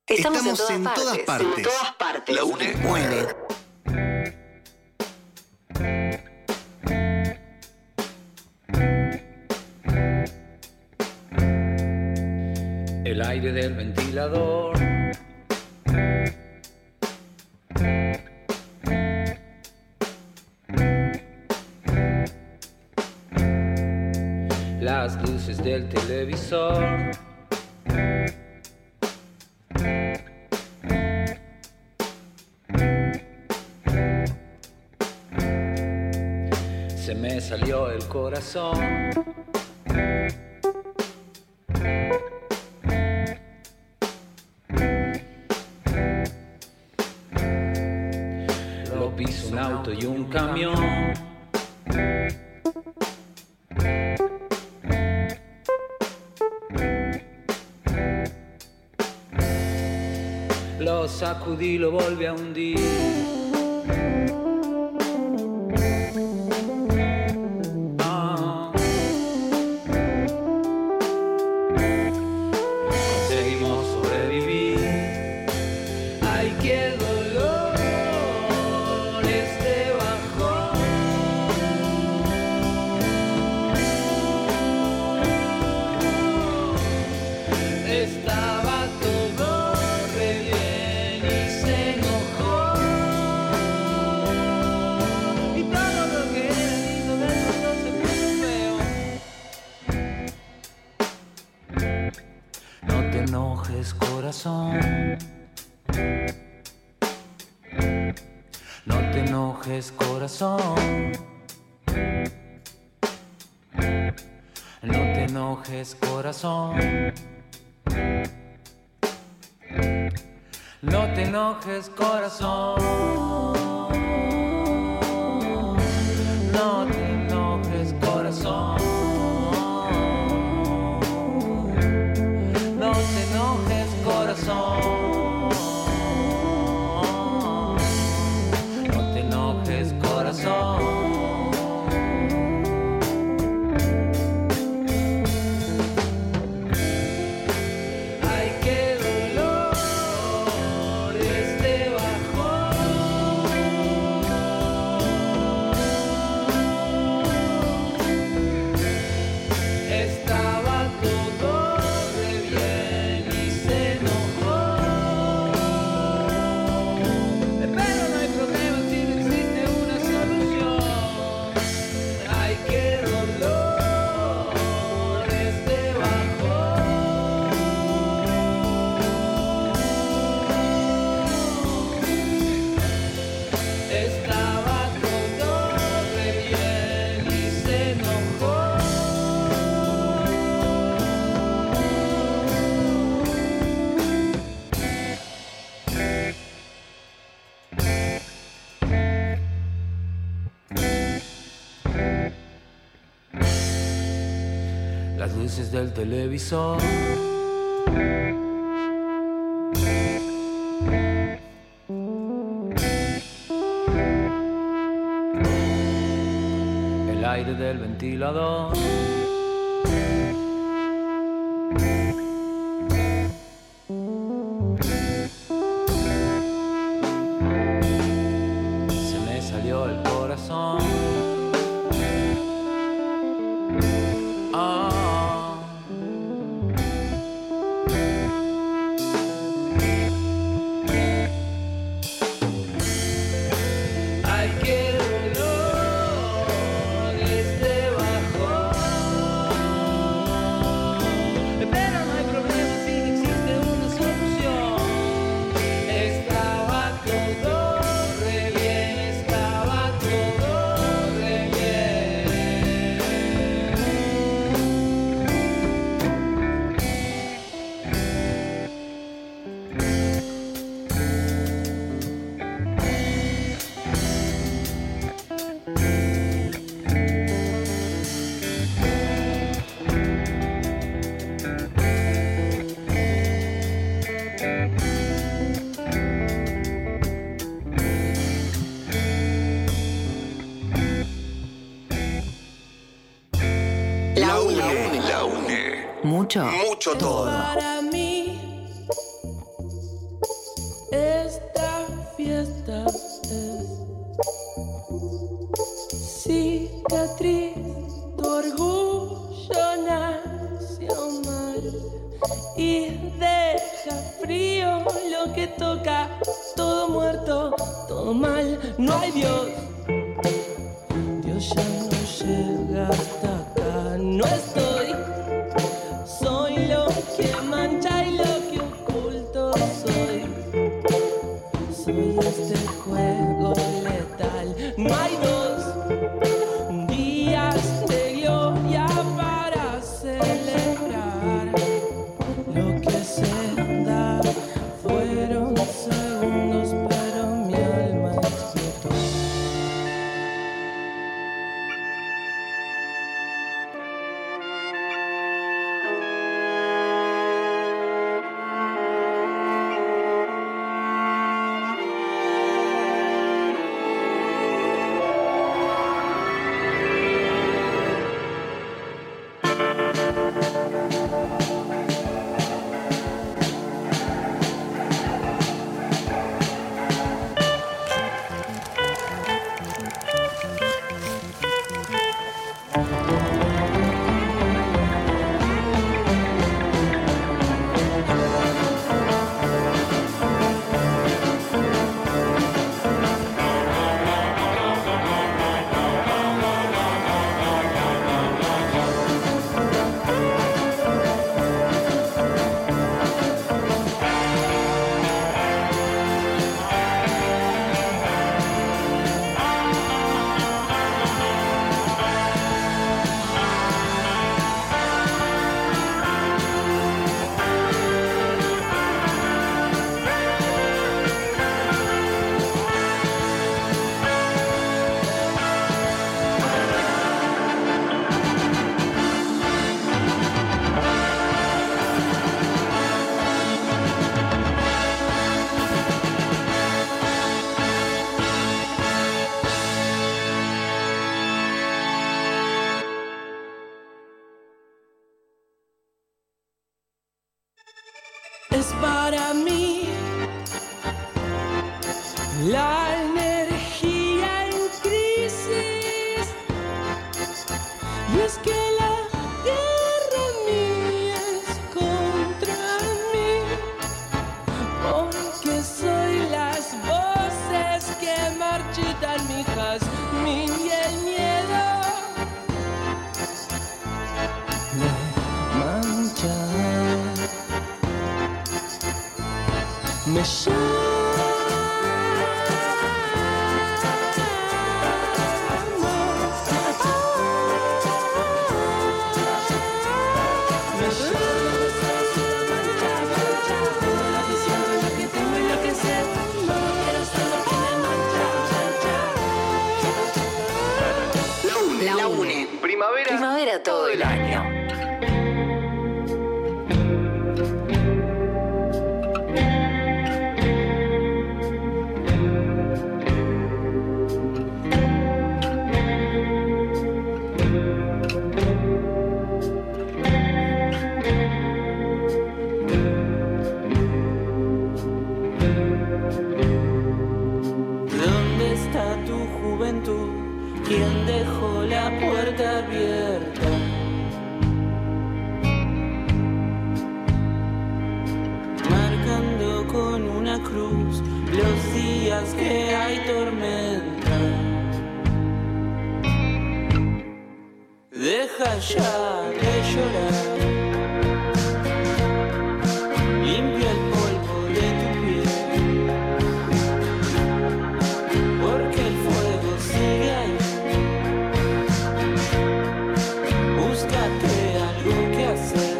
Estamos en todas partes. En todas partes. La UNE mueve. El aire del ventilador. Las luces del televisor. Se me salió el corazón. Lo piso un auto y un camión. Lo sacudí, lo volví a hundir. Conseguimos sobrevivir. Ay, qué dolor este bajón. Estaba todo re bien y se enojó. Y todo lo que era lindo de pronto se puso feo. No te enojes, corazón. No te enojes, corazón. No te enojes, corazón. No te enojes, corazón. No te enojes, corazón. No te enojes, corazón. No te enojes, corazón. Ay, qué dolor este bajón. Estaba todo re bien y se enojó. Pero no hay problema si no existe una solución. Ay, qué dolor este bajón. Estaba todo re bien y se enojó. Las luces del televisor. El aire del ventilador. Se me salió el corazón. Ah. Ay, qué dolor este bajón. Pero no hay problema si no existe una solución. Estaba todo re bien, estaba todo re bien. La UNE. Mucho. Mucho todo. Para mí cicatriz, tu orgullo nació mal y deja frío lo que toca, todo muerto, todo mal, no hay Dios. Dios ya no llega hasta acá, no estoy, soy lo que mancha y lo que oculto soy. Soy este juego letal, no hay dos días de gloria para celebrar. Lo que se da fueron segundos, pero mi alma explotó. Es para mí la energía en crisis, y es que la guerra mía es contra mí, porque soy las voces que marchitan mi jazmín y el miedo me mancha. Me La UNE. Primavera todo el año. ¿Dónde está tu juventud? ¿Quién dejó la puerta abierta? Marcando con una cruz los días que hay tormenta. Deja ya de llorar. Limpia el polvo de tu piel, porque el fuego sigue ahí. Búscate algo que hacer.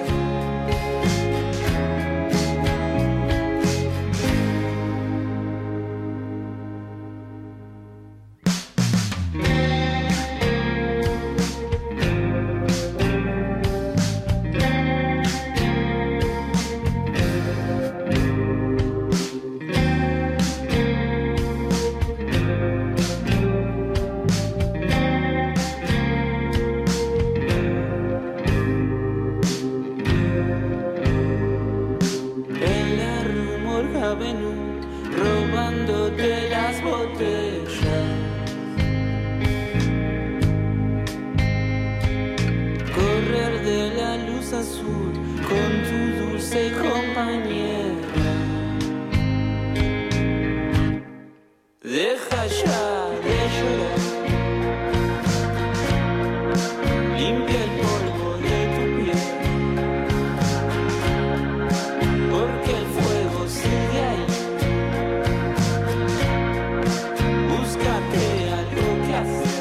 Cruz Azul con tu dulce compañera. Deja ya de llorar, limpia el polvo de tu piel, porque el fuego sigue ahí. Búscate algo que hacer.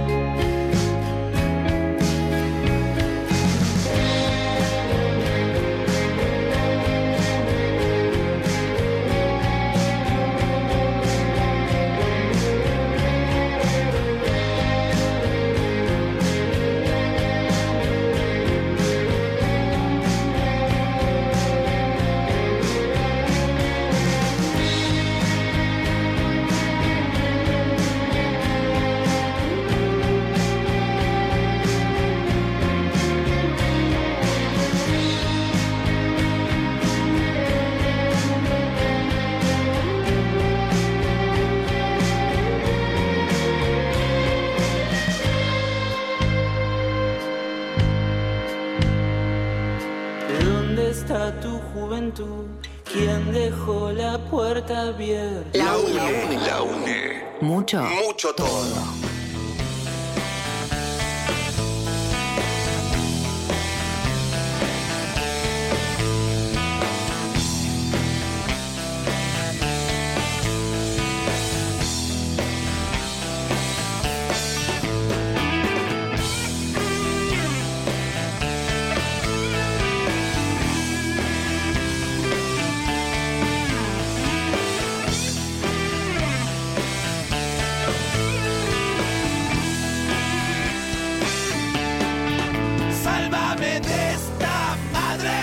¿Dónde está tu juventud? ¿Quién dejó la puerta abierta? La UNE. Mucho. Mucho todo. Sálvame de esta madre,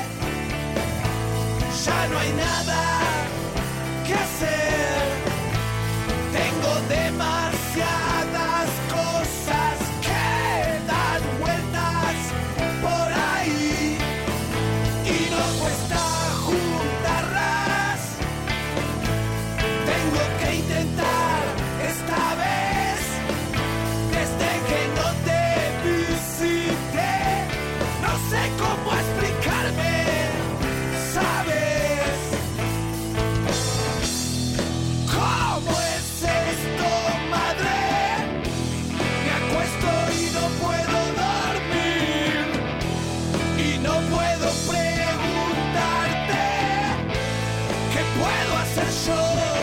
ya no hay nada que hacer. Tengo demasiadas cosas que dan vueltas por ahí y no cuesta juntarlas. Tengo que intentar esta vez, desde que no te visité. No sé cómo explicarme, ¿sabes? ¿Cómo es esto, madre? Me acuesto y no puedo dormir, y no puedo preguntarte qué puedo hacer yo.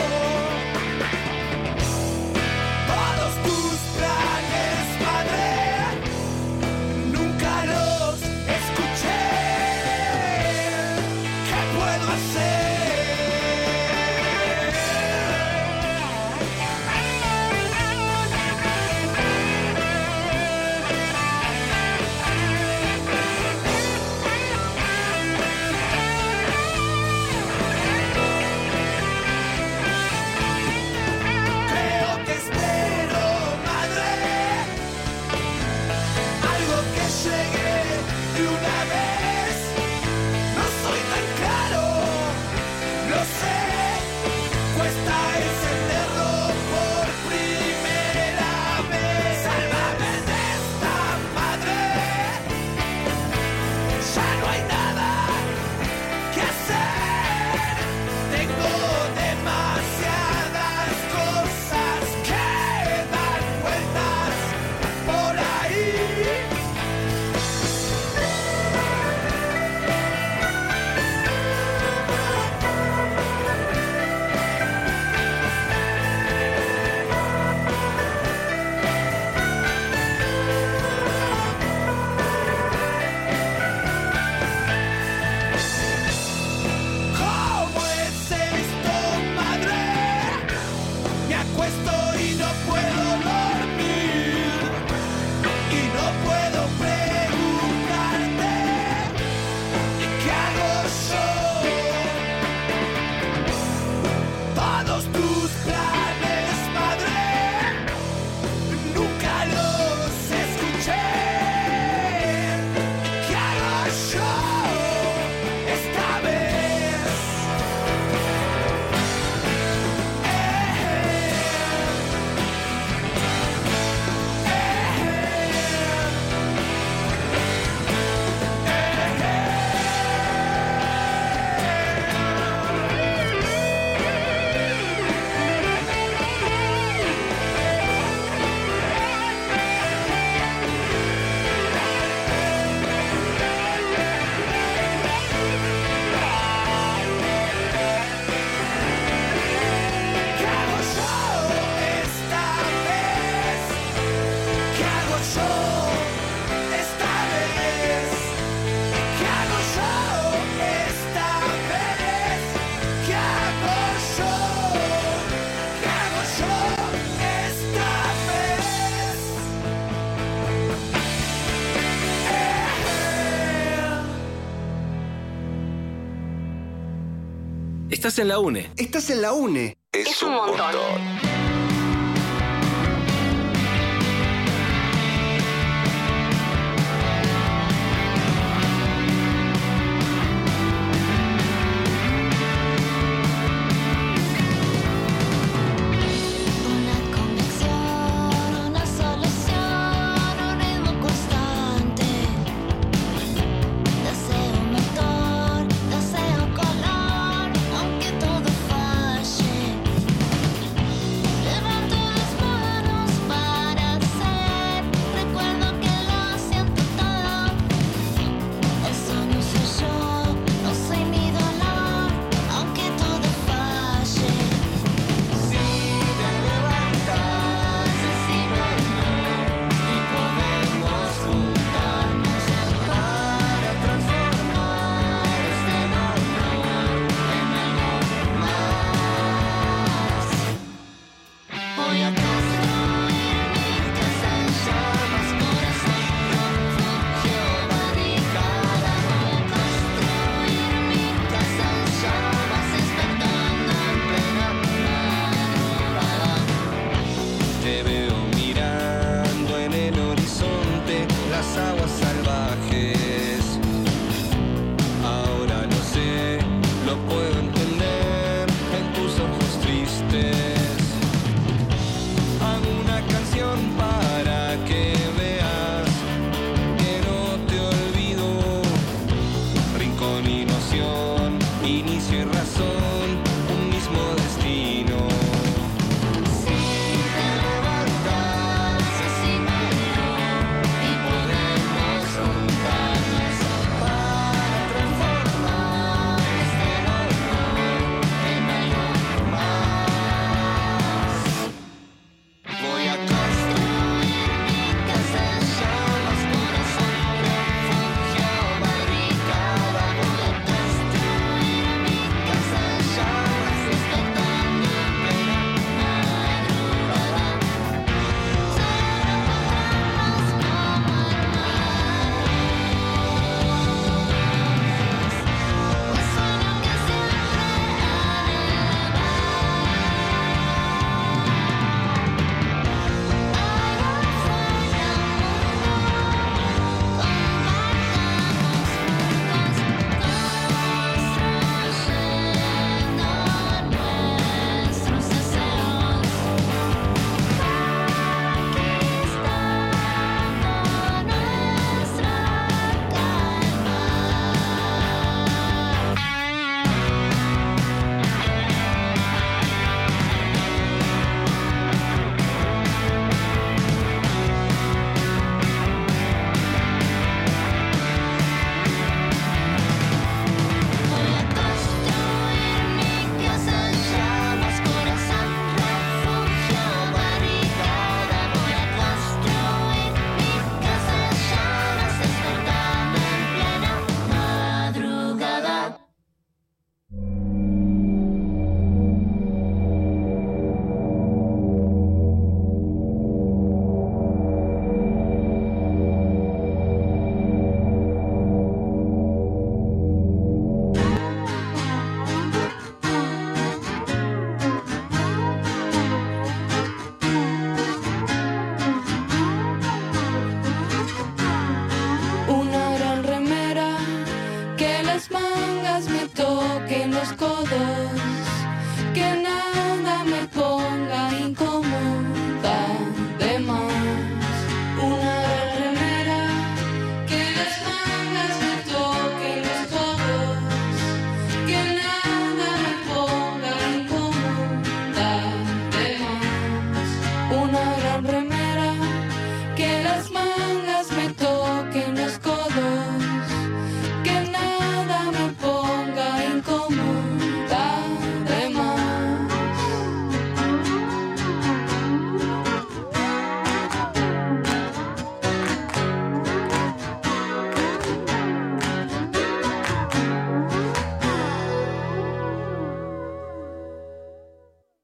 Todos tus planes, madre, nunca los escuché. ¿Qué puedo hacer? Creo que espero, madre, algo que llegue de una vez. No soy tan claro, lo sé, cuesta encenderlo por primera vez. Sálvame de esta madre, ya no hay nada que hacer. Tengo demasiadas cosas que dan vueltas por ahí. yo esta vez? ¿Qué hago yo esta vez? ¿Qué hago yo? ¿Qué hago yo esta vez? Estás en la UNE. Estás en la UNE. Es un montón. Una convicción, una solución, un ritmo constante. Deseo motor, deseo color, aunque todo falle. Levanto las manos para hacer, recuerdo que lo siento todo. Eso no soy yo, no soy mi dolor, aunque todo falle. Si te levantas, decímelo, y podemos juntarnos para transformar este dolor en algo más. Voy a construir mi casa en llamas, corazón refugio barricada. Voy a construir mi casa en llamas, despertando en plena madrugada. Te veo mirando en el horizonte las aguas salvajes. Ahora lo sé, lo puedo entender en tus ojos tristes. Hago una canción para que veas que no te olvido. Rincón y noción, inicio y razón, un mismo destino. Si te levantas, decímelo, y podemos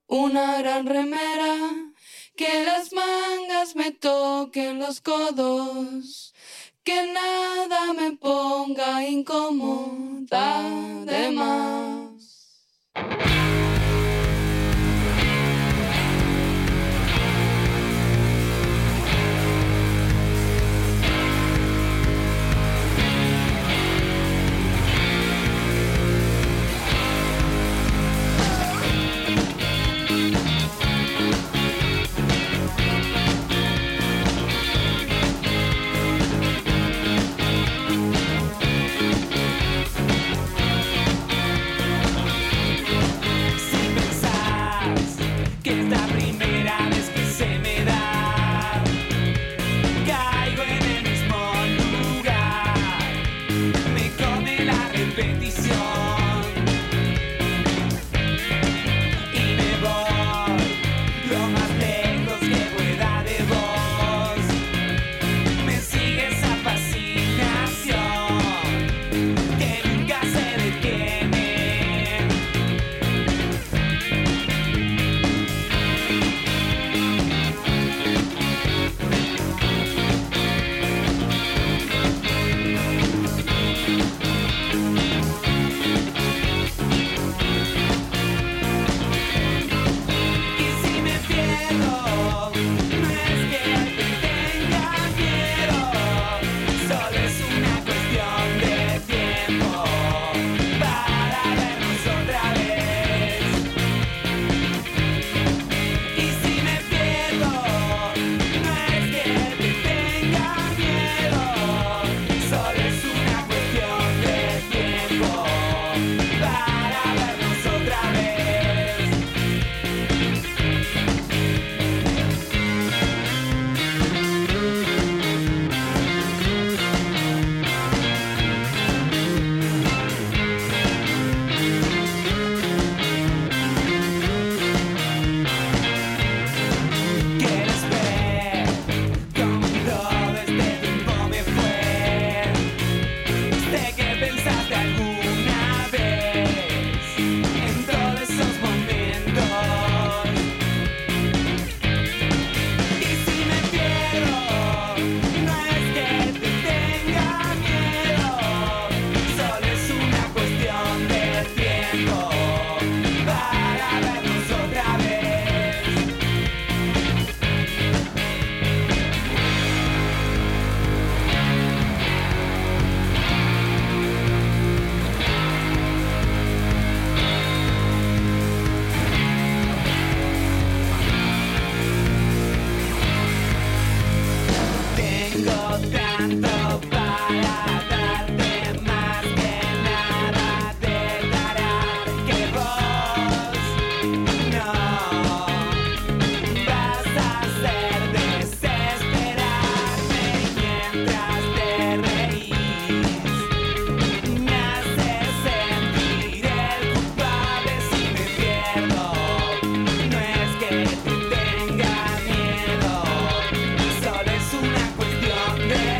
una gran remera, que las mangas me toquen los codos, que nada me ponga incómoda de más. Solo es una cuestión de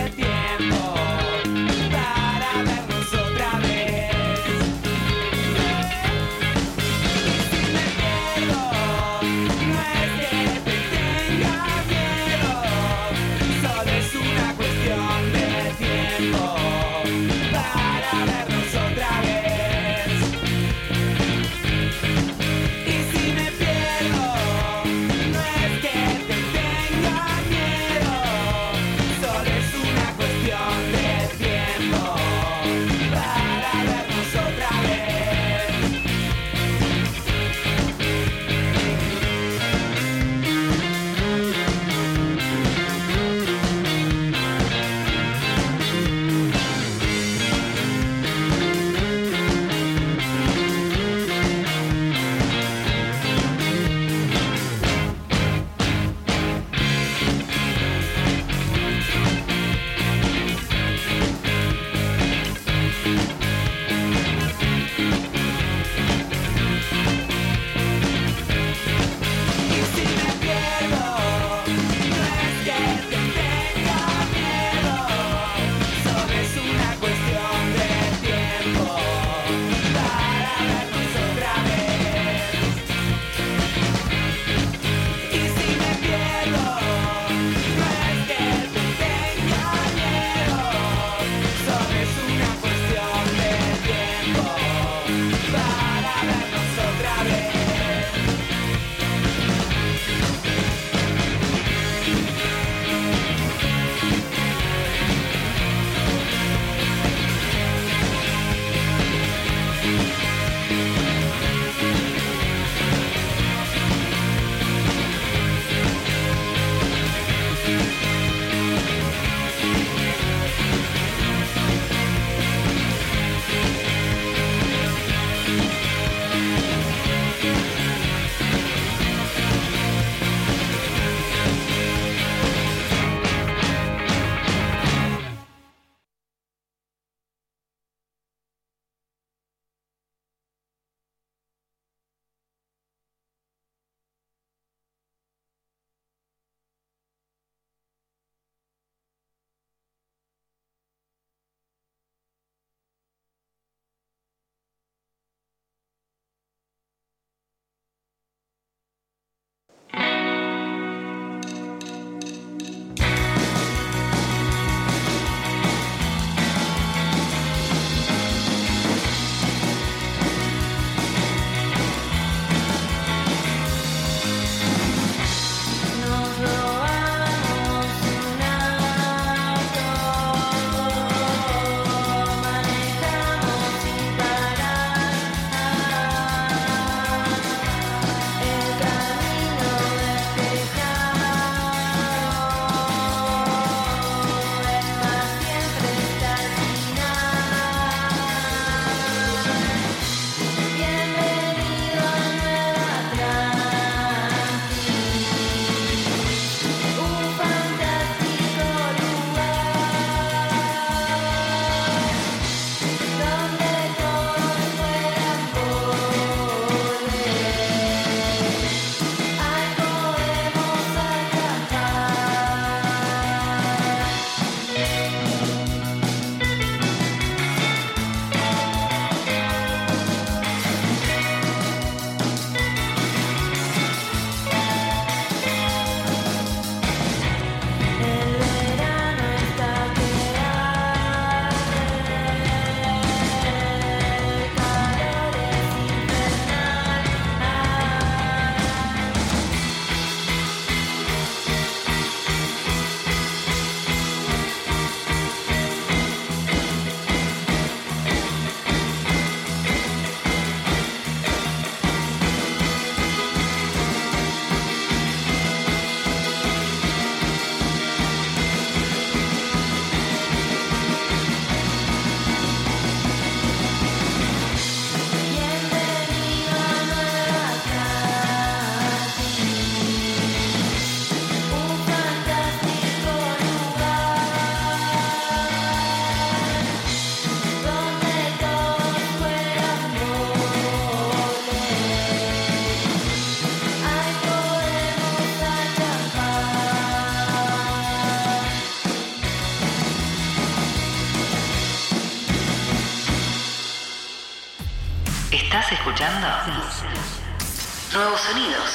Estás escuchando Nuevos Sonidos.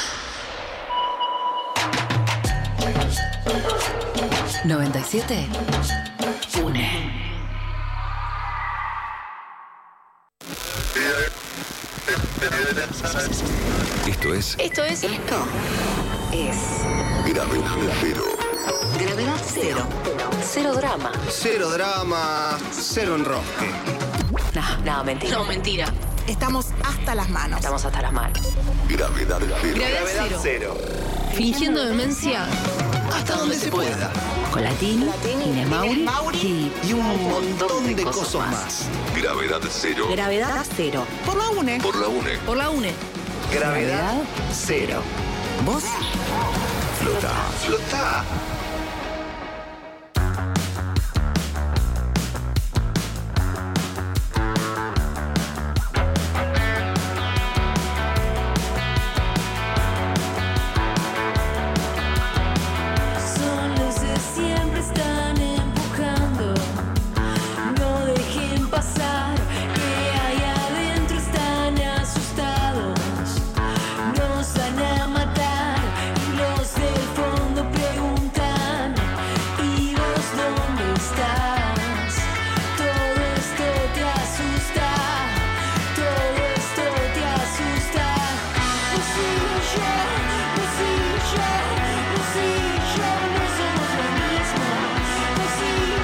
97 une. Esto es Esto es Gravedad Cero. Cero drama. Cero drama, cero enrosque. No, mentira. No, mentira. Estamos hasta las manos. Estamos hasta las manos. Gravedad Cero. Gravedad Cero. Fingiendo demencia Hasta donde se pueda. con Latini, Inés Mauri Y un montón de cosas más. Gravedad Cero. Gravedad Cero. Por la UNE. Por la UNE. Por la UNE. Gravedad cero. ¿Vos? Flota. Flota. Son los de siempre, están empujando. No dejen pasar, que ahí adentro están asustados. Nos van a matar y los del fondo preguntan: ¿y vos dónde estás? Todo esto te asusta, todo esto te asusta. Vos y yo, vos y yo, vos y yo no somos lo mismo. Vos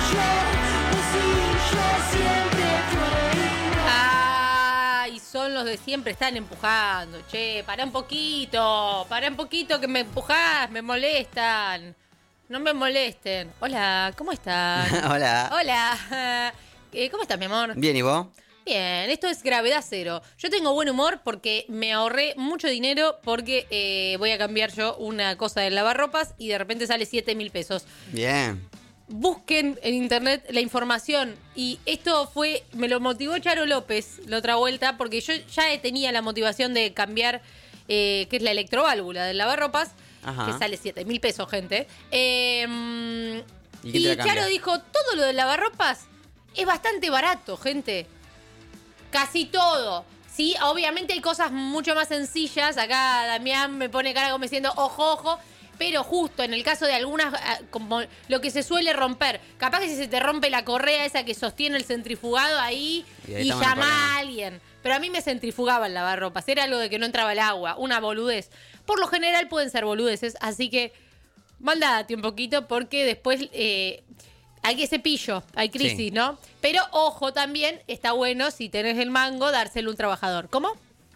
y yo siempre fue. Ay, son los de siempre, están empujando. Che, pará un poquito que me empujás, me molestan. No me molesten. Hola, ¿cómo están? Hola. Hola. ¿Cómo estás, mi amor? Bien, ¿y vos? Bien, esto es Gravedad Cero. Yo tengo buen humor porque me ahorré mucho dinero porque voy a cambiar yo una cosa del lavarropas y de repente sale 7.000 pesos. Bien. Busquen en internet la información. Y esto me lo motivó Charo López la otra vuelta, porque yo ya tenía la motivación de cambiar, que es la electroválvula del lavarropas, Ajá. que sale 7.000 pesos, gente. ¿Y quién te Y la cambia? Charo dijo, todo lo del lavarropas es bastante barato, gente. Casi todo. Sí, obviamente hay cosas mucho más sencillas. Acá Damián me pone cara como diciendo, ojo, ojo. Pero justo en el caso de algunas, como lo que se suele romper, capaz que si se te rompe la correa esa que sostiene el centrifugado ahí Y ahí y estamos en llama problema. a alguien. Pero a mí me centrifugaba el lavarropas, era algo de que no entraba el agua, una boludez. Por lo general pueden ser boludeces, así que maldate un poquito porque después hay que cepillo, hay crisis, Sí. ¿no? Pero ojo también, está bueno si tenés el mango dárselo a un trabajador. ¿Cómo?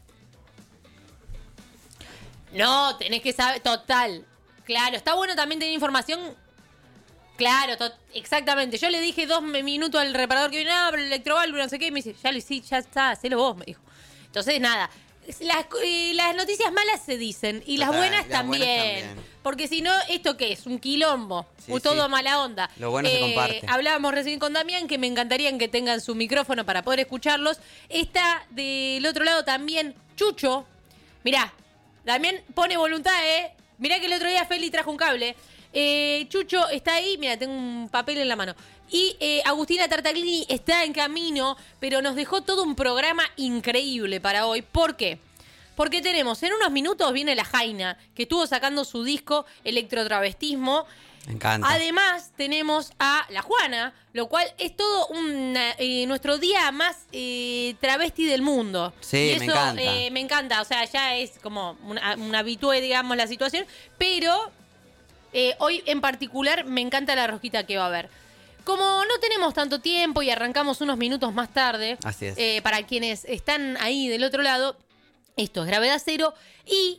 No, tenés que saber, total. Claro, está bueno también tener información. Claro, exactamente. Yo le dije 2 minutos al reparador que viene, pero el electroválvula, no sé qué, y me dice, ya lo hice, ya está, hacelo vos, me dijo. Entonces, nada, las noticias malas se dicen y las Total, buenas las buenas también. también. Porque si no, ¿esto qué es? Un quilombo. Sí, Todo sí. mala onda. Lo bueno se comparte. Hablábamos recién con Damián que me encantaría que tengan su micrófono para poder escucharlos. Está del otro lado también Chucho. Mirá, Damián pone voluntad, Mirá que el otro día Feli trajo un cable. Chucho está ahí, mira, tengo un papel en la mano. Y Agustina Tartaglini está en camino, pero nos dejó todo un programa increíble para hoy. ¿Por qué? Porque tenemos, en unos minutos viene la Jaina, que estuvo sacando su disco Electrotravestismo. Me encanta. Además, tenemos a la Juana, lo cual es todo nuestro día más travesti del mundo. Sí, y eso, me encanta. me encanta, o sea, ya es como una habitué, digamos, la situación. Pero hoy en particular me encanta la rosquita que va a haber. Como no tenemos tanto tiempo y arrancamos unos minutos más tarde, Así es. para quienes están ahí del otro lado, esto es Gravedad Cero. Y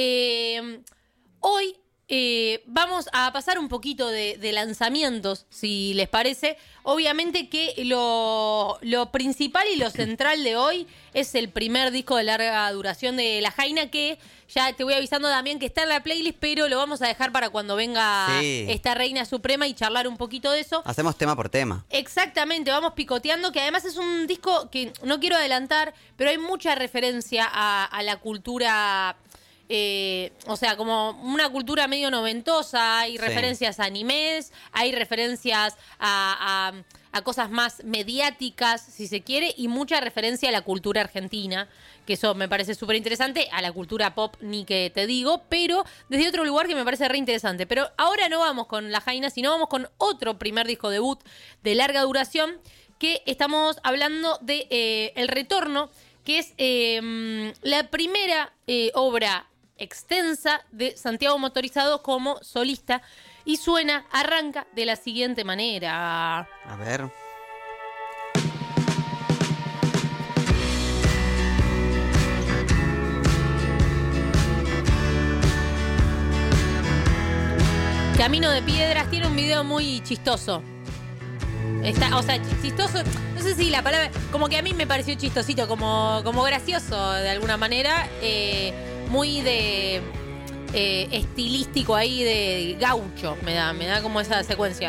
hoy vamos a pasar un poquito de lanzamientos, si les parece. Obviamente que lo principal y lo central de hoy es el primer disco de larga duración de La Jaina, que ya te voy avisando también que está en la playlist, pero lo vamos a dejar para cuando venga Sí. esta Reina Suprema y charlar un poquito de eso. Hacemos tema por tema. Exactamente, vamos picoteando, que además es un disco que no quiero adelantar, pero hay mucha referencia a la cultura o sea, como una cultura medio noventosa, hay Sí. referencias a animes, hay referencias a cosas más mediáticas, si se quiere, y mucha referencia a la cultura argentina, que eso me parece súper interesante, a la cultura pop ni que te digo, pero desde otro lugar que me parece re interesante. Pero ahora no vamos con La Jaina, sino vamos con otro primer disco debut de larga duración, que estamos hablando de El Retorno, que es la primera obra extensa de Santiago Motorizado como solista, y arranca de la siguiente manera. A ver. Camino de Piedras tiene un video muy chistoso. O sea, chistoso, no sé si la palabra, como que a mí me pareció chistosito, como gracioso de alguna manera, muy de estilístico ahí, de gaucho, me da como esa secuencia.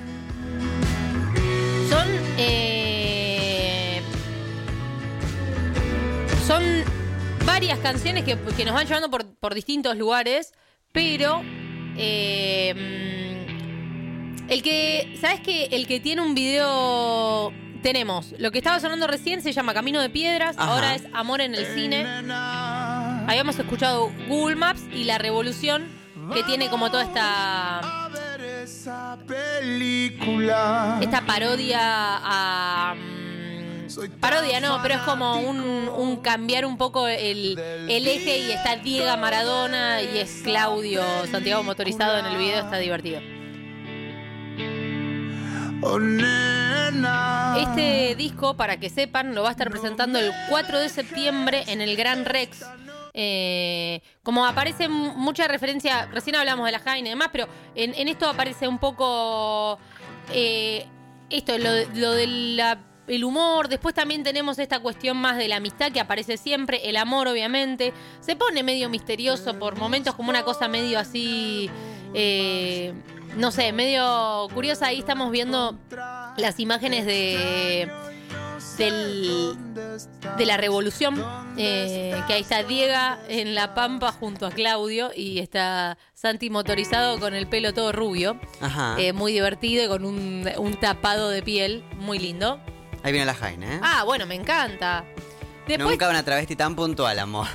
Son varias canciones que nos van llevando por distintos lugares, pero ¿sabes qué? El que tiene un video, tenemos, lo que estaba sonando recién se llama Camino de Piedras, Ajá. ahora es Amor en el Cine. Habíamos escuchado Google Maps y La Revolución, que tiene como toda esta parodia a... parodia no, pero es como un cambiar un poco el eje, y está Diego Maradona y es Claudio Santiago Motorizado en el video, está divertido. Este disco, para que sepan, lo va a estar presentando el 4 de septiembre en el Gran Rex. Como aparece mucha referencia, recién hablamos de La Jaina y demás, pero en esto aparece un poco esto, lo del humor. Después también tenemos esta cuestión más de la amistad que aparece siempre, el amor obviamente. Se pone medio misterioso por momentos, como una cosa medio así, no sé, medio curiosa. Ahí estamos viendo las imágenes de la Revolución, que ahí está Diego en la pampa junto a Claudio, y está Santi Motorizado con el pelo todo rubio. Ajá. Muy divertido y con un tapado de piel muy lindo. Ahí viene La Jaina, ¿eh? Ah, bueno, me encanta. Después, Nunca una travesti tan puntual, amor.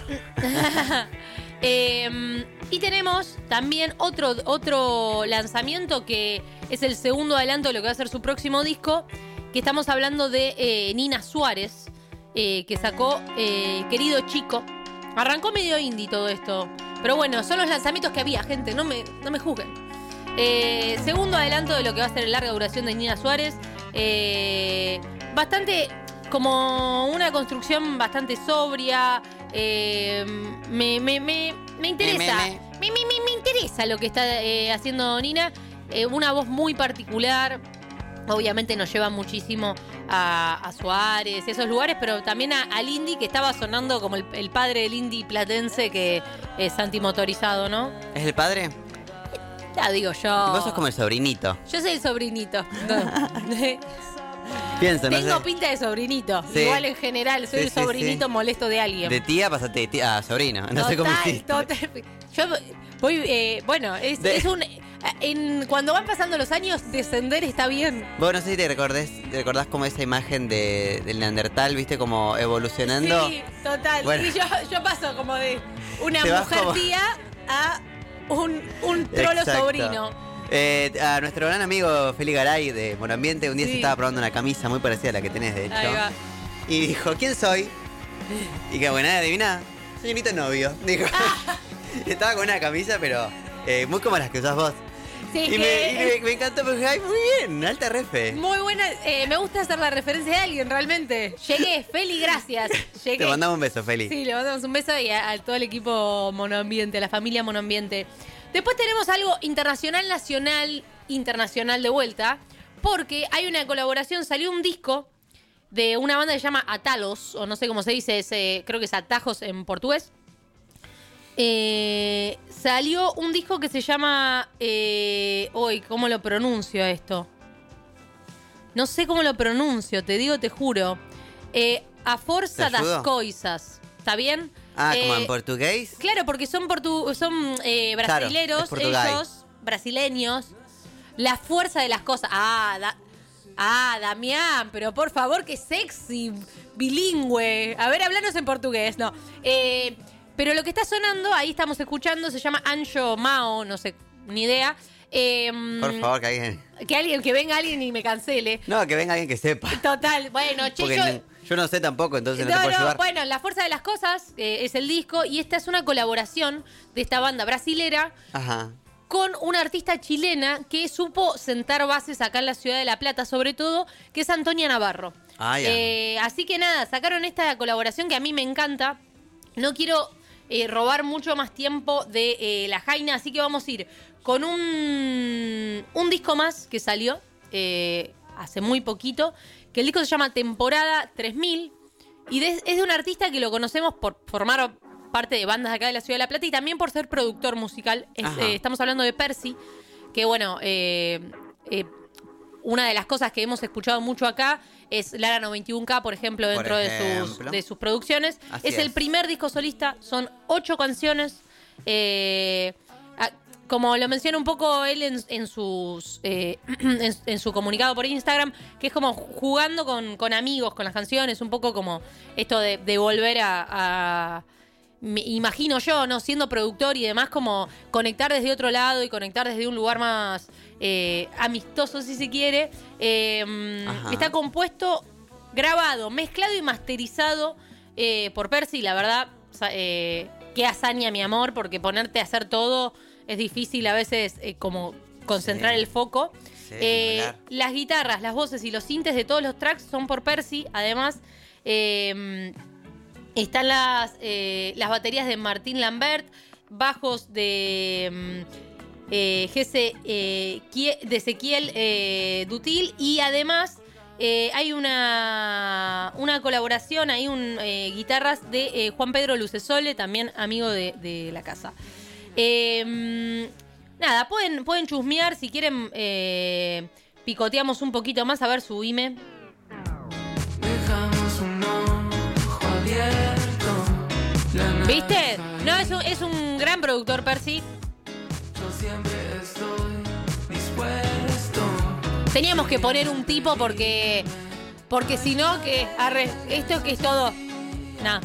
y tenemos también otro lanzamiento que es el segundo adelanto de lo que va a ser su próximo disco, que estamos hablando de Nina Suárez, que sacó Querido Chico. Arrancó medio indie todo esto, pero bueno, son los lanzamientos que había, gente, no me juzguen. Segundo adelanto de lo que va a ser la larga duración de Nina Suárez. Bastante, como una construcción bastante sobria. Me interesa. Me interesa lo que está haciendo Nina. Una voz muy particular. Obviamente nos lleva muchísimo a Suárez, esos lugares, pero también al indie, que estaba sonando como el padre del indie platense, que es Santi Motorizado, ¿no? ¿Es el padre? Ya digo yo. Vos sos como el sobrinito. Yo soy el sobrinito. No. Pienso, no Tengo sé. pinta de sobrinito. Sí. Igual en general soy Sí, el sí, sobrinito molesto de alguien. De tía pasaste de tía a sobrino. No sé cómo hiciste. Total. Yo voy, bueno, es un... cuando van pasando los años, descender está bien. Vos no sé si te recordás como esa imagen del Neandertal, viste, como evolucionando. Sí, total. Bueno. Y yo paso como de una Te vas mujer como- tía a un trolo Exacto. sobrino. A nuestro gran amigo Feli Garay de Monoambiente, un día Sí. se estaba probando una camisa muy parecida a la que tenés, de hecho. Ahí va. Y dijo, ¿quién soy? Y que bueno, adivina, señorito novio. Dijo. Estaba con una camisa, pero muy como las que usás vos. Sí, Y me encantó porque, ay, muy bien, alta refe. muy buena. Me gusta hacer la referencia de alguien, realmente. Llegué, Feli, gracias. Llegué. Te mandamos un beso, Feli. Sí, le mandamos un beso y a todo el equipo Monoambiente, a la familia Monoambiente. Después tenemos algo internacional, nacional, internacional de vuelta, porque hay una colaboración, salió un disco de una banda que se llama Atalos, o no sé cómo se dice, creo que es Atajos en portugués. Salió un disco que se llama... ¿cómo lo pronuncio esto? No sé cómo lo pronuncio, te digo, te juro. A Forza ¿Te ayudo? das Coisas. ¿Está bien? Ah, como en portugués. Claro, porque son brasileros, es Portugal. ellos, brasileños. La fuerza de las cosas. Damián, pero por favor, qué sexy, bilingüe. A ver, háblanos en portugués, no. Pero lo que está sonando, ahí estamos escuchando, se llama Anjo Mao, no sé, ni idea. Por favor, Que venga alguien y me cancele. No, que venga alguien que sepa. Total, bueno, Porque yo no sé tampoco, entonces no te puedo ayudar. Bueno, La Fuerza de las Cosas es el disco y esta es una colaboración de esta banda brasilera Ajá. con una artista chilena que supo sentar bases acá en la ciudad de La Plata, sobre todo, que es Antonia Navarro. Así que nada, sacaron esta colaboración que a mí me encanta. No quiero robar mucho más tiempo de la Jaina, así que vamos a ir con un disco más que salió hace muy poquito, que el disco se llama Temporada 3000 y es de un artista que lo conocemos por formar parte de bandas de acá de la Ciudad de La Plata y también por ser productor musical. Estamos hablando de Percy, que bueno, una de las cosas que hemos escuchado mucho acá es Lara 91K, por ejemplo, dentro de sus producciones. Es el primer disco solista, son 8 canciones. Como lo menciona un poco él en su comunicado por Instagram, que es como jugando con amigos, con las canciones, un poco como esto de volver a me imagino yo, ¿no? Siendo productor y demás, como conectar desde otro lado y conectar desde un lugar más amistoso, si se quiere. Está compuesto, grabado, mezclado y masterizado por Percy. La verdad, qué hazaña, mi amor, porque ponerte a hacer todo es difícil a veces como concentrar el foco. Las guitarras, las voces y los sintes de todos los tracks son por Percy. Además, están las baterías de Martín Lambert, bajos de Ezequiel Dutil y además hay una colaboración, hay guitarras de Juan Pedro Lucesole, también amigo de la casa. Nada, pueden chusmear si quieren, picoteamos un poquito más, a ver, subime. Dejamos un ojo abierto. ¿Viste? No, es un gran productor, Percy. Yo siempre estoy dispuesto. Teníamos que poner un tipo porque si no, esto que es todo. Nada.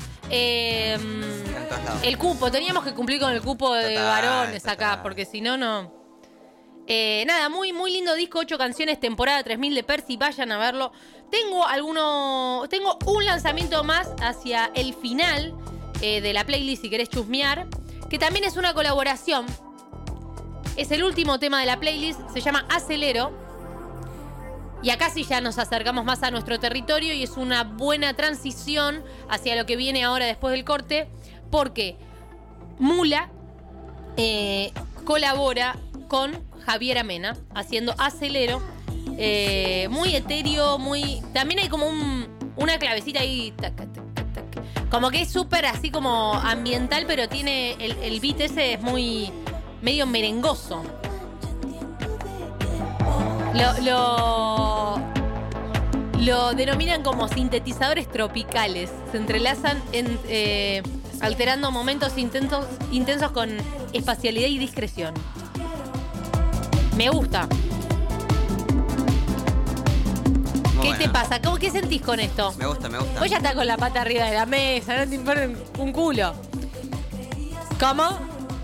El cupo, teníamos que cumplir con el cupo de varones acá, porque si no, no. Nada, muy, muy lindo disco, 8 canciones, temporada 3000 de Percy, vayan a verlo. Tengo un lanzamiento más hacia el final de la playlist, si querés chusmear, que también es una colaboración. Es el último tema de la playlist, se llama Acelero. Y acá sí ya nos acercamos más a nuestro territorio y es una buena transición hacia lo que viene ahora después del corte, porque Mula colabora con Javiera Mena haciendo Acelero. Muy etéreo, también hay como una clavecita ahí, como que es súper así como ambiental, pero tiene el beat ese es muy medio merengoso. Lo denominan como sintetizadores tropicales. Se entrelazan alterando momentos intensos con espacialidad y discreción. Me gusta. ¿Qué te pasa? ¿Qué sentís con esto? Me gusta. Vos ya estás con la pata arriba de la mesa, no te importa un culo. ¿Cómo?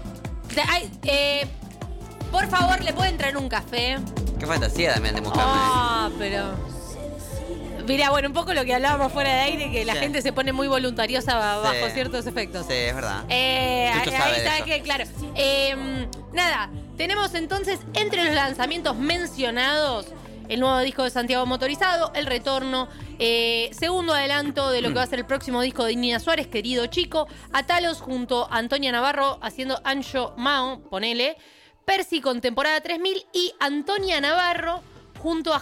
Por favor, ¿le pueden traer un café? Qué fantasía también de mostrarme. Pero... Mira, bueno, un poco lo que hablábamos fuera de aire, que la gente se pone muy voluntariosa bajo ciertos efectos. Sí, es verdad. Ahí está, que claro. Nada, tenemos entonces entre los lanzamientos mencionados el nuevo disco de Santiago Motorizado, el retorno, segundo adelanto de lo que va a ser el próximo disco de Nina Suárez, Querido Chico, Atalos junto a Antonia Navarro haciendo Anjo Mao, ponele, Percy con temporada 3000 y Antonia Navarro junto a...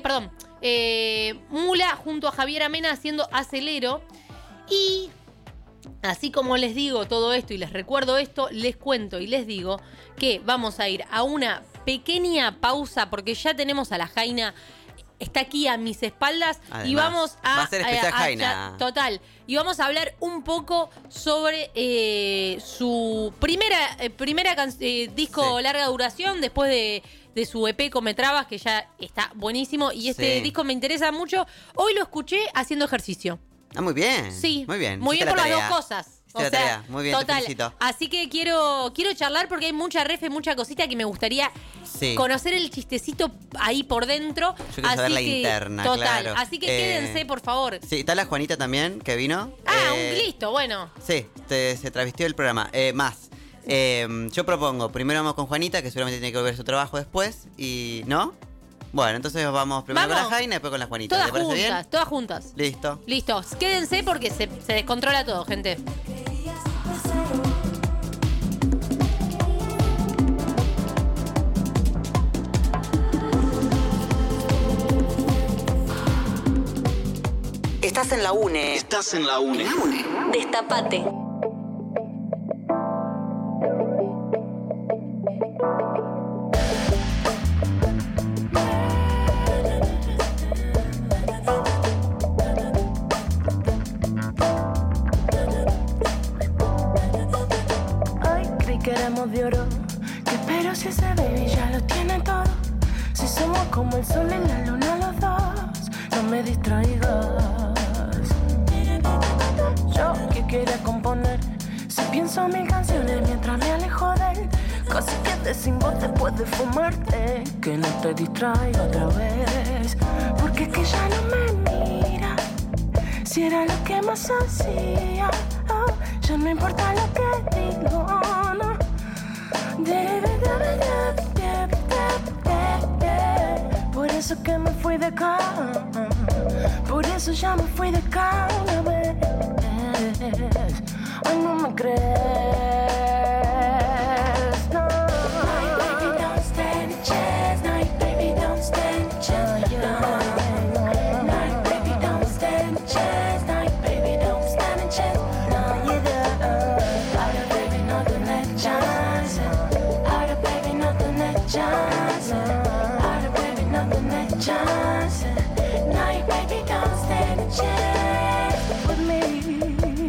Mula junto a Javiera Mena haciendo Acelero. Y así como les digo todo esto y les recuerdo esto, les cuento y les digo que vamos a ir a una pequeña pausa porque ya tenemos a la Jaina está aquí a mis espaldas y Además, vamos a... va a ser especial Jaina. Total. Y vamos a hablar un poco sobre su primera disco larga duración después de su EP Come Trabas, que ya está buenísimo. Y este disco me interesa mucho. Hoy lo escuché haciendo ejercicio. Ah, muy bien. Sí. Muy bien. Muy bien Hiciste por la las tarea. dos cosas. Hiciste la tarea. Muy bien, te total. felicito. Así que quiero charlar porque hay mucha refe, mucha cosita que me gustaría conocer el chistecito ahí por dentro. Yo quiero saber la interna, total. claro. Así que quédense, por favor. Sí, está la Juanita también, que vino. Listo, bueno. Sí, se travestió el programa. Más. Yo propongo, primero vamos con Juanita, que seguramente tiene que volver a su trabajo después. Y ¿no? Bueno, entonces vamos primero con la Jaina y después con la Juanita. Todas ¿Te parece juntas, bien? todas juntas. Listo. Listo. Quédense porque se descontrola todo, gente. Estás en la UNE. Estás en la UNE. Destapate. Ay, creí que éramos de oro. Que espero si ese baby ya lo tiene todo. Si somos como el sol y la luna los dos. No me distraigas. Yo que quería componer. Si pienso mil canciones mientras me alejo de él. Casi que sin voz después de fumarte. Que no te distraiga otra vez. Porque es que ya no me mira. Si era lo que más hacía. Oh, ya no importa lo que digo, no. Por eso que me fui de acá. Por eso ya me fui de acá una vez. Hoy no me crees, no. Night, baby, don't stand a chance. Night, baby, don't stand a chance. No. Night, baby, don't stand a chance. Night, baby, don't stand a chance. No, you don't. Ahora, baby, no tenés chance. Ahora, baby, no tenés chance. Ahora, baby, no tenés chance. Night, baby, don't stand a chance with me.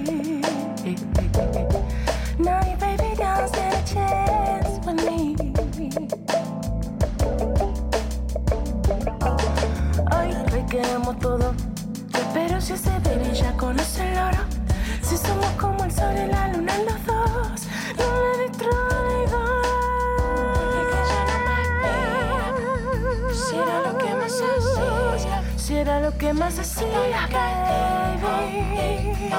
Night, baby, don't stand a chance with me. Ay, requeremos todo. Pero si ese baby ya conoce el oro. Si somos como el sol y la luna los dos. No me distraigo. Si era lo que más hacía. Si era lo que más hacía, baby.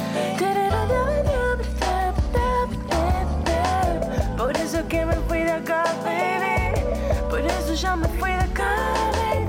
Por eso que me fui de acá, baby. Por eso ya me fui de acá, baby.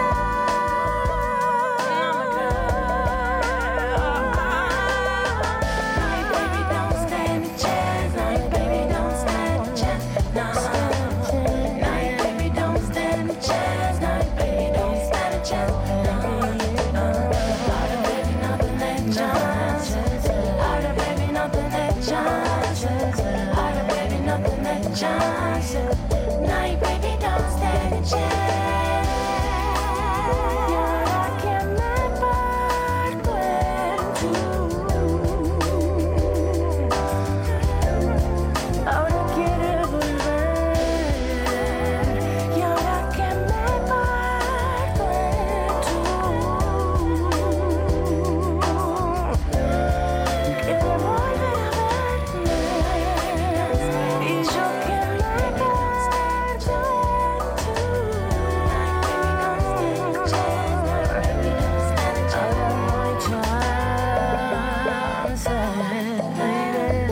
Night, baby, don't stand a chance. Night, baby, don't stand a chance. Night, baby, don't stand a chance. Night, baby, don't stand a chance. Ahora, baby, no tenés chance. Ahora, baby, no tenés chance. Ahora, baby, no tenés chance. Night, baby, don't stand a chance. Y ahora que me parto en two. Ahora quiere volver. Y ahora que me parto en two. Quiere volver a verme. Y yo que me parto en two. Ahora no hay chance, baby.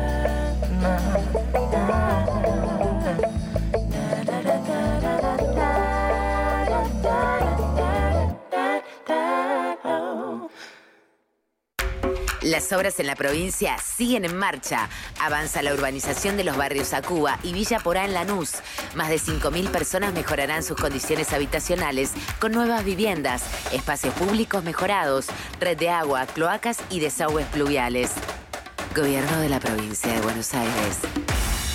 Las obras en la provincia siguen en marcha. Avanza la urbanización de los barrios Acuba y Villa Porá en Lanús. Más de 5.000 personas mejorarán sus condiciones habitacionales con nuevas viviendas, espacios públicos mejorados, red de agua, cloacas y desagües pluviales. Gobierno de la provincia de Buenos Aires.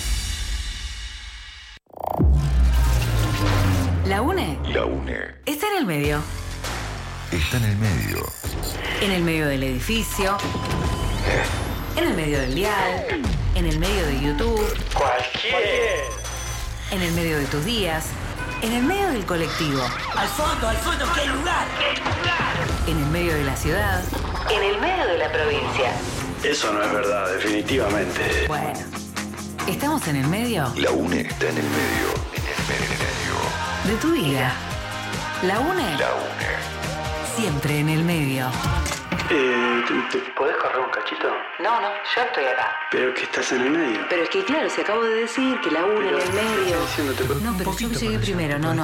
La UNE. La UNE. Está en En el medio. Está en el medio. En el medio del edificio. En el medio del dial. En el medio de YouTube. Cualquier. En el medio de tus días. En el medio del colectivo. Al fondo, ¿qué lugar? En el medio de la ciudad. En el medio de la provincia. Eso no es verdad, definitivamente. Bueno, ¿estamos en el medio? La UNE está en el medio. En el medio. De tu vida. La UNE. La UNE. Siempre en el medio. ¿Te podés correr un cachito? No, yo estoy acá. Pero que estás en el medio. Pero es que claro, se acabo de decir que la UNE en el medio. No, pero yo llegué primero, no.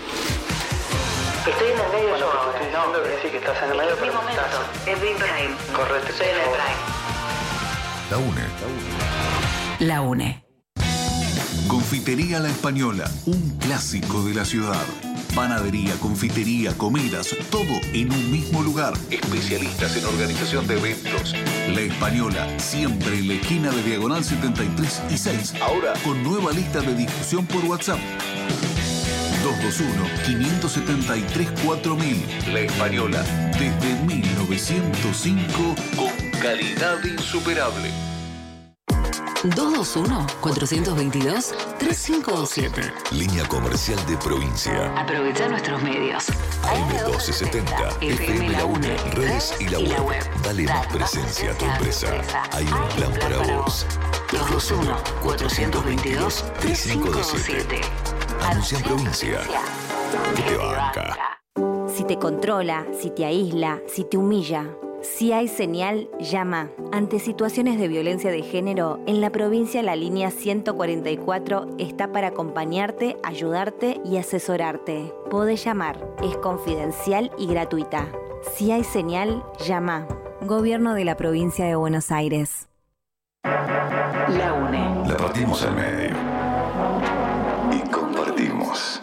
Estoy en el medio yo ahora. Estoy diciendo que decís que estás en el medio, pero momento. Es Big Time. Correte, Estoy en el prime. La UNE. La UNE. Confitería La Española, un clásico de la ciudad. Panadería, confitería, comidas, todo en un mismo lugar. Especialistas en organización de eventos. La Española, siempre en la esquina de Diagonal 73 y 6. Ahora, con nueva lista de difusión por WhatsApp. 221-573-4000. La Española. Desde 1905, Con calidad insuperable. 221-422-3527. Línea comercial de provincia. Aprovecha nuestros medios. AM1270, FM La UNE, redes y la web. Dale más presencia a tu empresa. Hay un plan para vos. 221-422-3527. Anuncia en provincia. Que te banca. Si te controla, si te aísla, si te humilla. Si hay señal, llama. Ante situaciones de violencia de género, en la provincia la línea 144 está para acompañarte, ayudarte y asesorarte. Podés llamar, es confidencial y gratuita. Si hay señal, llama. Gobierno de la provincia de Buenos Aires. La UNE. La partimos al medio. Y compartimos.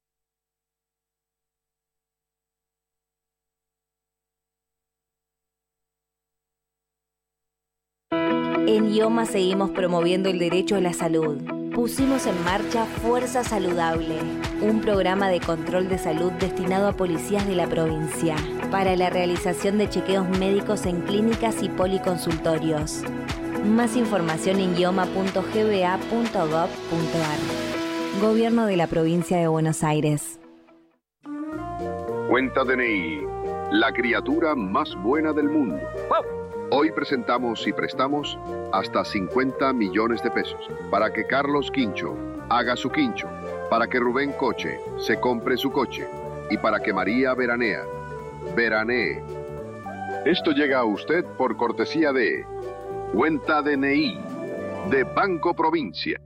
En IOMA seguimos promoviendo el derecho a la salud. Pusimos en marcha Fuerza Saludable, un programa de control de salud destinado a policías de la provincia, para la realización de chequeos médicos en clínicas y policonsultorios. Más información en ioma.gba.gov.ar. Gobierno de la provincia de Buenos Aires. Cuenta DNI, la criatura más buena del mundo. Hoy presentamos y prestamos hasta 50 millones de pesos para que Carlos Quincho haga su quincho, para que Rubén Coche se compre su coche y para que María veranee. Esto llega a usted por cortesía de Cuenta DNI de Banco Provincia.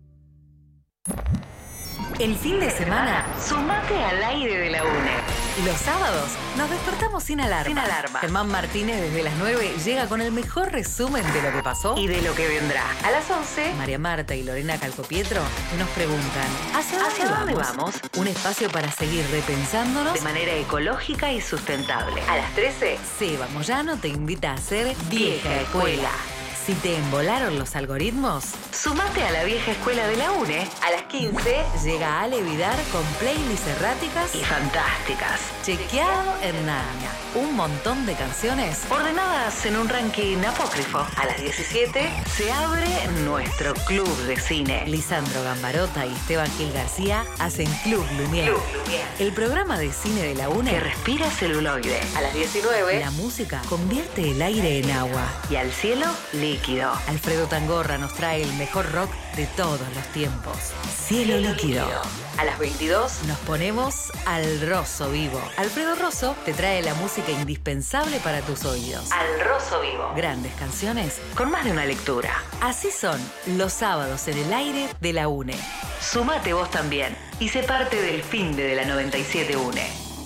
El fin de semana, sumate al aire de la UNE. Los sábados nos despertamos sin alarma. Germán Martínez desde las 9 llega con el mejor resumen de lo que pasó y de lo que vendrá. A las 11, María Marta y Lorena Calcopietro nos preguntan ¿Hacia dónde vamos? Un espacio para seguir repensándonos de manera ecológica y sustentable. A las 13, Seba Moyano te invita a ser Vieja Escuela. Si te embolaron los algoritmos, sumate a la vieja escuela de la UNE. A las 15 llega Ale Vidar con playlists erráticas y fantásticas. Chequeado Hernán. Un montón de canciones ordenadas en un ranking apócrifo. A las 17 se abre nuestro club de cine. Lisandro Gambarota y Esteban Gil García hacen Club Lumière. El programa de cine de la UNE que respira celuloide. A las 19 la música convierte el aire en agua y al cielo líquido. Alfredo Tangorra nos trae el mejor rock de todos los tiempos. Cielo líquido. A las 22 nos ponemos al Rosso Vivo. Alfredo Rosso te trae la música indispensable para tus oídos. Al Rosso Vivo. Grandes canciones con más de una lectura. Así son los sábados en el aire de la UNE. Sumate vos también y sé parte del fin de la 97 UNE.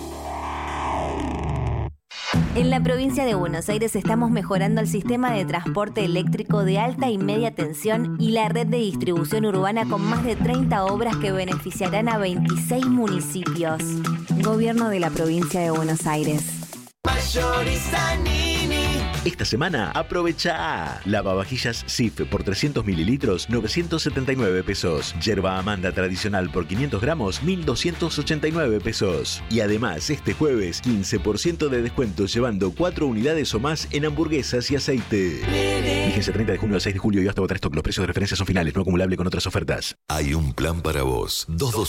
En la provincia de Buenos Aires estamos mejorando el sistema de transporte eléctrico de alta y media tensión y la red de distribución urbana con más de 30 obras que beneficiarán a 26 municipios. Gobierno de la provincia de Buenos Aires. Mayorista Nini, Esta semana aprovecha lavavajillas Sif por 300 mililitros, 979 pesos. Yerba Amanda tradicional por 500 gramos, 1.289 pesos. Y además, este jueves, 15% de descuento llevando 4 unidades o más en hamburguesas y aceite. Vigencia 30 de junio al 6 de julio y hasta agotar stock. Los precios de referencia son finales, no acumulable con otras ofertas. Hay un plan para vos.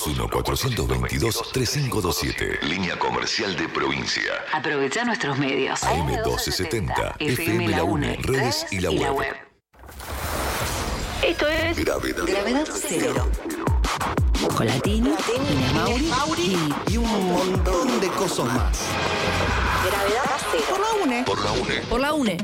221-422-3527. Línea comercial de provincia. Aprovecha nuestros medios. AM1270. FM La UNE. Redes y la web. Esto es Gravedad Cero. Con Latini, Mauri y un montón de cosas más. Gravedad Cero. Por la UNE. Por la UNE. Por la UNE.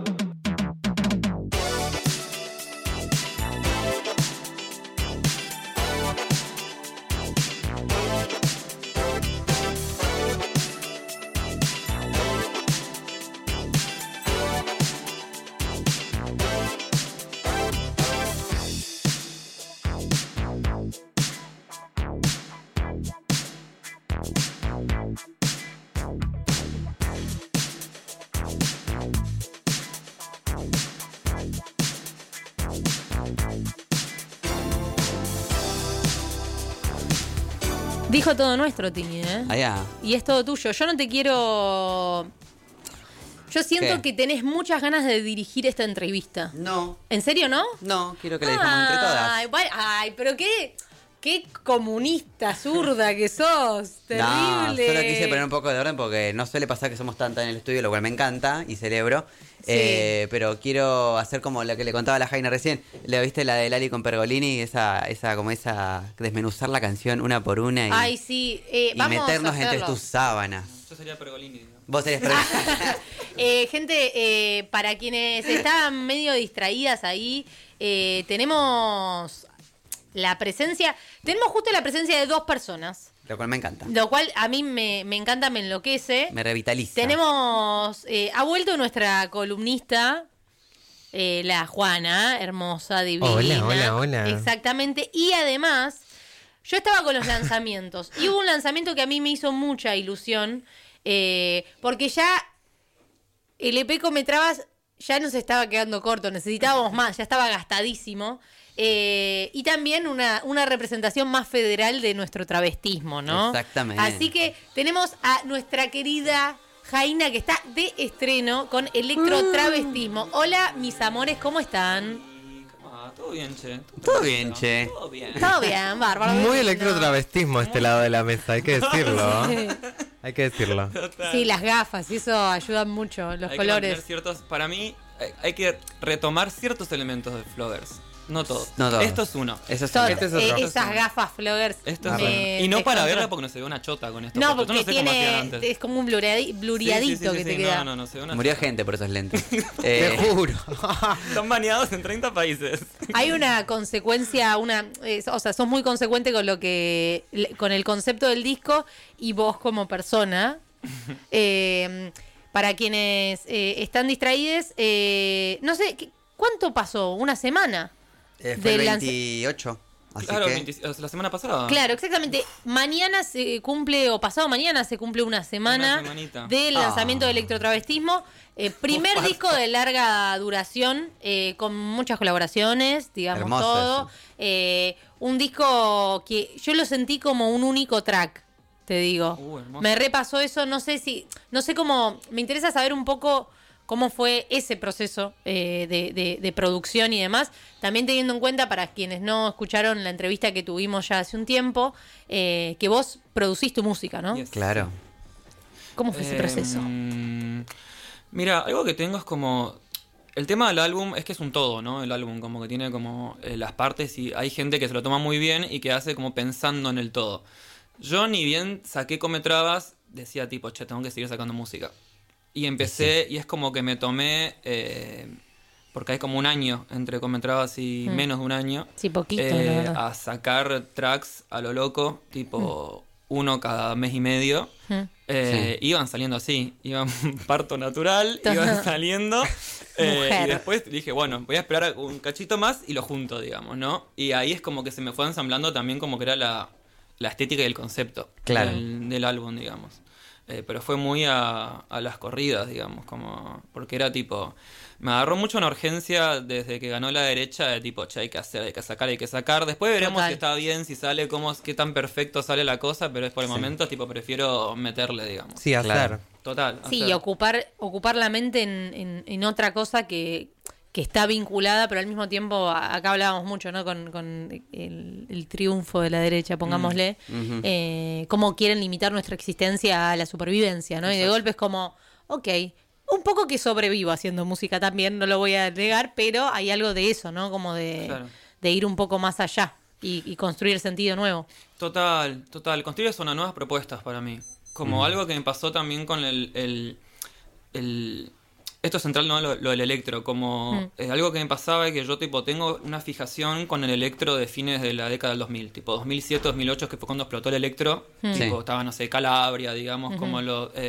Dijo todo nuestro, Tini, ¿eh? Allá. Y es todo tuyo. Yo no te quiero... Yo siento ¿Qué? que tenés muchas ganas de dirigir esta entrevista. No. ¿En serio, no? No, quiero que la dejemos entre todas. Ay, pero qué comunista zurda que sos. Terrible. No, solo quise poner un poco de orden porque no suele pasar que somos tantas en el estudio, lo cual me encanta y celebro. Sí. Pero quiero hacer como la que le contaba a la Jaina recién. ¿Le viste la de Lali con Pergolini? Esa desmenuzar la canción una por una y, Ay, sí. y Vamos meternos a entre hacerlo. tus sábanas. Yo sería Pergolini. Vos serías Pergolini. Gente, para quienes están medio distraídas ahí, tenemos justo la presencia de dos personas. Lo cual me encanta. Lo cual a mí me encanta, me enloquece. Me revitaliza. Tenemos, ha vuelto nuestra columnista, la Juana, hermosa, divina. Hola. Exactamente. Y además, yo estaba con los lanzamientos. Y hubo un lanzamiento que a mí me hizo mucha ilusión, porque ya el EP Come Trabas ya nos estaba quedando corto, necesitábamos más, ya estaba gastadísimo. Y también una representación más federal de nuestro travestismo, ¿no? Exactamente. Así que tenemos a nuestra querida Jaina, que está de estreno con Electrotravestismo. Hola, mis amores, ¿cómo están? Todo bien, che. Todo bien, che. Todo bien. Todo bien, bárbaro. Muy lindo. electrotravestismo este lado de la mesa, hay que decirlo. Hay que decirlo. Total. Sí, las gafas, y eso ayudan mucho, los Hay que colores. mantener ciertos, para mí, hay que retomar ciertos elementos de Floggers. No todos. No todos. Esto es uno. Eso es Este es otro. Esas gafas floggers. Esto es me uno. Y no para descontrolan. verla porque no se ve una chota con esto. No, puesto. porque Yo no sé cómo hacían tiene, antes. es como un bluriadito que te queda. No se ve una Murió chota. gente por esos lentes. Te juro. Están baneados en 30 países. Hay una consecuencia, o sea, sos muy consecuente con con el concepto del disco y vos como persona. Para quienes están distraídos, no sé, ¿cuánto pasó? ¿Una semana? Fue el del 28. Así Claro, que... la semana pasada. Claro, exactamente. Mañana se cumple, o pasado mañana se cumple una semana Una semanita. del lanzamiento de Electrotravestismo. Primer disco de larga duración, con muchas colaboraciones, digamos. Hermoso todo. Un disco que yo lo sentí como un único track, te digo. Hermoso. Me repasó eso, no sé cómo, me interesa saber un poco cómo fue ese proceso de producción y demás. También teniendo en cuenta, para quienes no escucharon la entrevista que tuvimos ya hace un tiempo, que vos producís tu música, ¿no? Yes. Claro. ¿Cómo fue ese proceso? Mira, algo que tengo es como... El tema del álbum es que es un todo, ¿no? El álbum como que tiene como las partes y hay gente que se lo toma muy bien y que hace como pensando en el todo. Yo ni bien saqué Come Trabas, decía tipo, che, tengo que seguir sacando música. Y empecé, y es como que me tomé, porque hay como un año entre Come Trabas y menos de un año. Sí, poquito, la verdad. A sacar tracks a lo loco, tipo uno cada mes y medio. Sí. Iban saliendo así, iban parto natural, iban saliendo. Y después dije, bueno, voy a esperar un cachito más y lo junto, digamos, ¿no? Y ahí es como que se me fue ensamblando también como que era la estética y el concepto Claro. del álbum, digamos. pero fue muy a las corridas, digamos, como porque era tipo... Me agarró mucho una urgencia desde que ganó la derecha, de tipo, che, hay que hacer, hay que sacar. Después veremos Total. si está bien, si sale, qué tan perfecto sale la cosa, pero es por el momento, tipo, prefiero meterle, digamos. Sí, hacer. Total. Sí, hacer. ocupar la mente en otra cosa que está vinculada, pero al mismo tiempo, acá hablábamos mucho, ¿no? Con el triunfo de la derecha, pongámosle, cómo quieren limitar nuestra existencia a la supervivencia, ¿no? Exacto. Y de golpe es como, ok, un poco que sobrevivo haciendo música también, no lo voy a negar, pero hay algo de eso, ¿no? Como de ir un poco más allá y construir sentido nuevo. Total. Construir son unas nuevas propuestas para mí. Como algo que me pasó también con esto es central, ¿no? Lo del electro. Como algo que me pasaba es que yo tipo tengo una fijación con el electro de fines de la década del 2000. Tipo 2007, 2008, que fue cuando explotó el electro. Tipo, estaba, no sé, Calabria, digamos, como